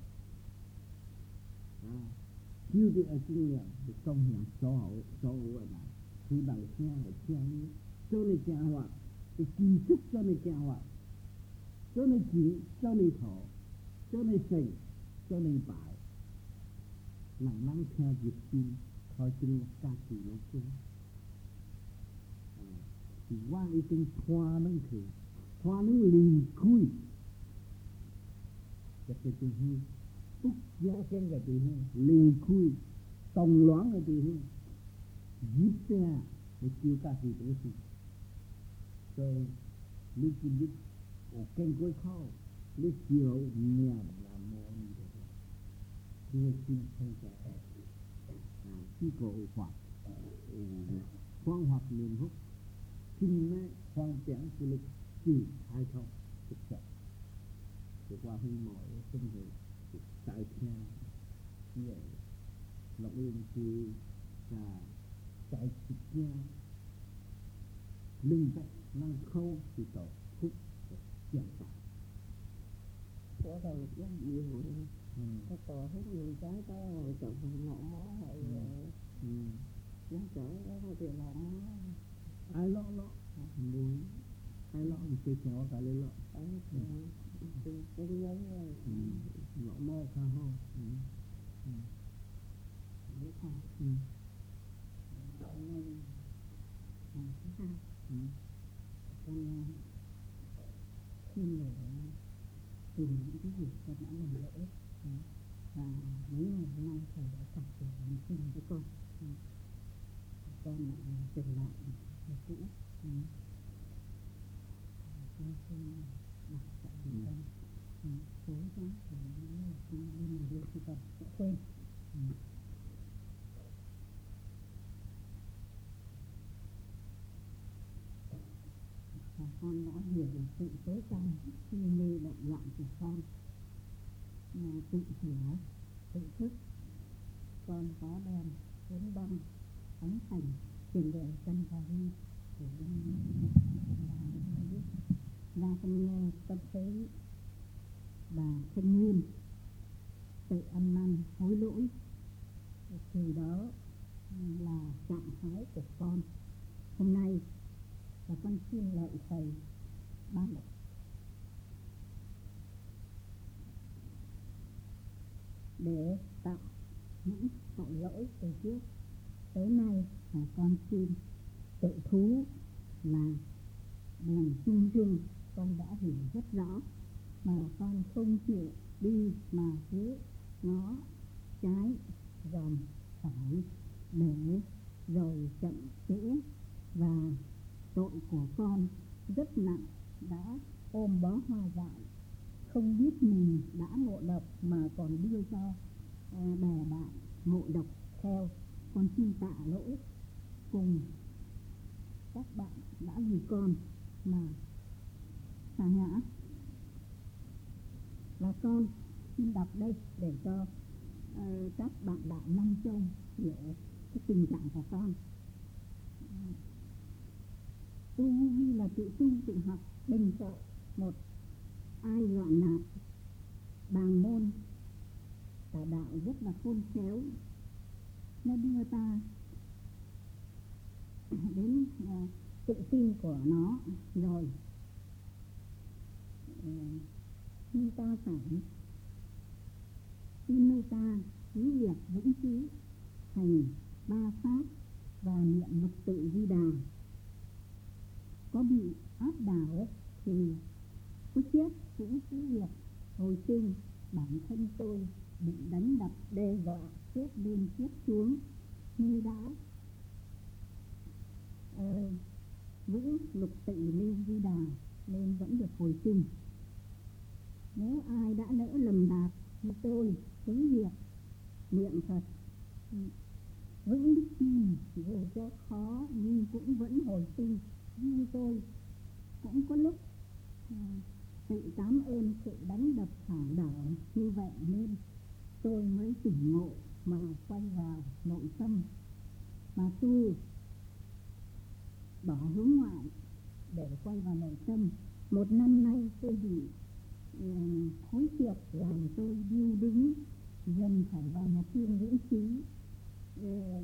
à chiêu thì ở kinh nghiệm thì công nhận số hậu số hậu ở này thì bằng khe ở khe như cho nên khe hoạt thì kỳ sức cho nên khe hoạt cho nên chỉ cho nên thọ cho nên sinh cho nên bại nặng năng khe việc chi thôi chừng là ca kỳ lỗ chung thì qua ý tinh thoa nâng thử thoa nâng lì khui cho cái tình hình úc giá khen cái tình hình lì khui tổng loãng cái tình hình dịp xe để chiêu ca kỳ lỗ chung So little bit or can go call let's zero niệm nam mô ni Phật. Đưa xin thầy cả khi cổ Phật khoan hoặc niệm hút kinh mê khoan chẳng sự lực chỉ hai không thực sự để qua hương mọi sinh hệ tại theo như vậy lòng yên thì là tại thực nhau linh tệ năng khâu thì tổ phúc chẳng phải có đầu rất nhiều có tỏ hết nhiều cái cái rồi chồng nọ mó rồi nó chở nó tiền nọ ai lo lo muốn ai lo thì chơi chéo cả lên lo cái cái nhớ rồi nọ mò khá ho biết không thứ hai con xin để tìm những cái gì con đã làm lỗi và mấy ngày hôm nay thầy đã tập để làm xin với con con lại trở lại cái cũ con xin đặt tại con cố gắng để con lên một điều thì con sẽ quên và con đã hiểu được sự tối tâm khi mê động loạn của con tự sửa tự thức. Con có đem cuốn băng thánh thành truyền đề chân và đi để đi và con nghe con thấy bà thanh nguyên tự ăn năn hối lỗi thì đó là trạng thái của con hôm nay. Và con xin lạy thầy ban lộc để tạo những tội lỗi từ trước tới nay, và con xin tự thú là đường chung chung con đã hiểu rất rõ, mà con không chịu đi mà cứ ngó trái dòm phải để rồi chậm trễ, và tội của con rất nặng, đã ôm bó hoa dại, không biết mình đã ngộ độc mà còn đưa cho uh, bè bạn ngộ độc theo. Con xin tạ lỗi cùng các bạn đã vì con mà sa ngã. Và con xin đọc đây để cho uh, các bạn đạo Nam Châu hiểu cái tình trạng của con. Tu vi là tự tu tự học bình sợ một, ai loạn nạp bàng môn tà đạo rất là khôn khéo, nó đưa ta đến uh, tự tin của nó rồi. Uh, nhưng ta phải tin nơi ta cứ việc vững chí hành ba pháp và niệm lục tự di đà. Có bị áp đảo thì có chết cũng cứ việc hồi sinh. Bản thân tôi bị đánh đập đe dọa chết lên chết xuống, như đã uh, vững lục tự nên di đà nên vẫn được hồi sinh. Nếu ai đã lỡ lầm lạc như tôi, cứ việc niệm Phật vững đức tin, dù cho khó nhưng cũng vẫn hồi sinh. Như tôi cũng có lúc uh, tự cảm ơn sự đánh đập phản đảo như vậy, nên tôi mới tỉnh ngộ mà quay vào nội tâm mà tu, bỏ hướng ngoại để quay vào nội tâm. Một năm nay tôi bị uh, khối kiệt làm tôi điêu đứng, dần phải vào nhà thương dưỡng khí. uh,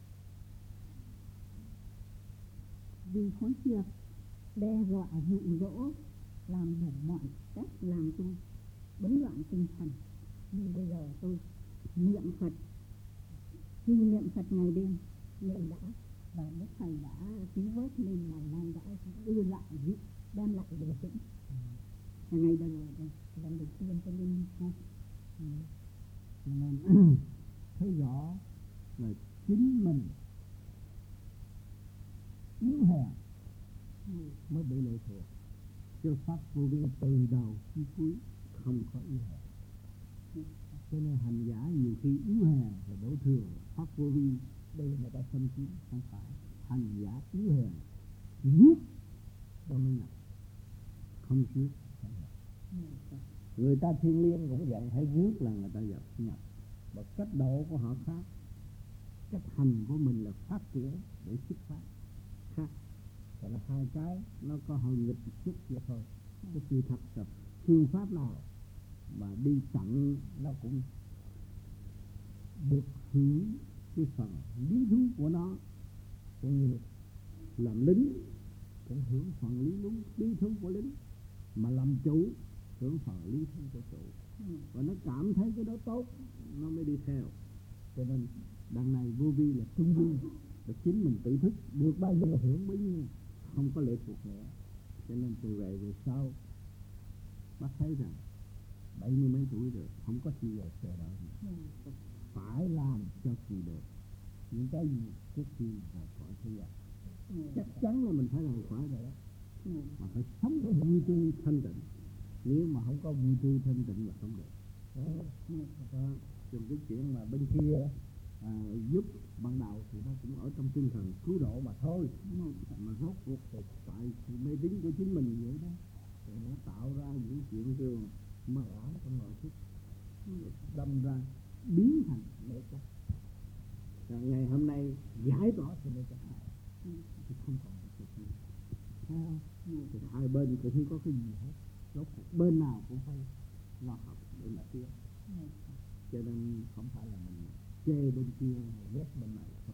Vì khối kiệt đe dọa dụ dỗ làm đủ mọi cách làm tôi bấn loạn tinh thần. Nhưng bây giờ tôi niệm Phật, khi niệm Phật ngày đêm nên đã, và Đức Thầy đã cứu vớt nên ngày nay đã đưa lại vị, đem lại đề vững. Và ngày đầu đây lần đầu tiên tôi lên thôi. Nên thấy rõ là chính mình yếu hèn mới bị Chứ pháp vô vi từ đầu chí cuối không có yếu hèn. Cho nên hành giả nhiều khi yếu hèn là đổ thừa pháp vô vi. Đây là người ta xâm chiếm, không phải. Hành giả yếu hèn rước cho mới nhập, không rước không nhập. Người ta thiên liêng cũng vậy, phải rước là người ta nhập nhập. Và cách độ của họ khác, cách hành của mình là phát triển để xuất phát khác. Còn là hai cái nó có hơi nghịch một chút vậy thôi. Cái sự thật là phương pháp nào mà đi tận nó cũng được hưởng cái phần lý thú của nó, cũng như làm lính cũng hưởng phần lý thú lý thú của lính, mà làm chủ hưởng phần lý thú của chủ. Và nó cảm thấy cái đó tốt nó mới đi theo. Cho nên đằng này vô vi là trung vi, và chính mình tự thức được bao nhiêu hưởng bấy nhiêu, không có lệ thuộc nữa. Cho nên từ vậy về sau bác thấy rằng bảy mươi mấy tuổi rồi không có gì để chờ đợi nữa. Phải làm cho kỳ được những cái gì trước khi rời khỏi thế gian. Chắc chắn là mình phải rời khỏi rồi đó. Mà phải sống có vui tươi thanh tịnh. Nếu mà không có vui tươi thanh tịnh là không được. Đó. Trong cái chuyện mà bên kia à, giúp ban đầu thì nó cũng ở trong tinh thần cứu độ mà thôi. Mà rốt cuộc thì tại sự mê tín của chính mình vậy đó, thì nó tạo ra những chuyện kêu mờ ảo trong nội thức, đâm ra biến thành mê chấp. Ngày hôm nay giải tỏa sự mê chấp này thì không còn cái chuyện gì. Thì hai bên cũng không có cái gì hết, rốt cuộc bên nào cũng phải lo học để mà tiến. Cho nên không phải là mình chê bên kia ghét bên này,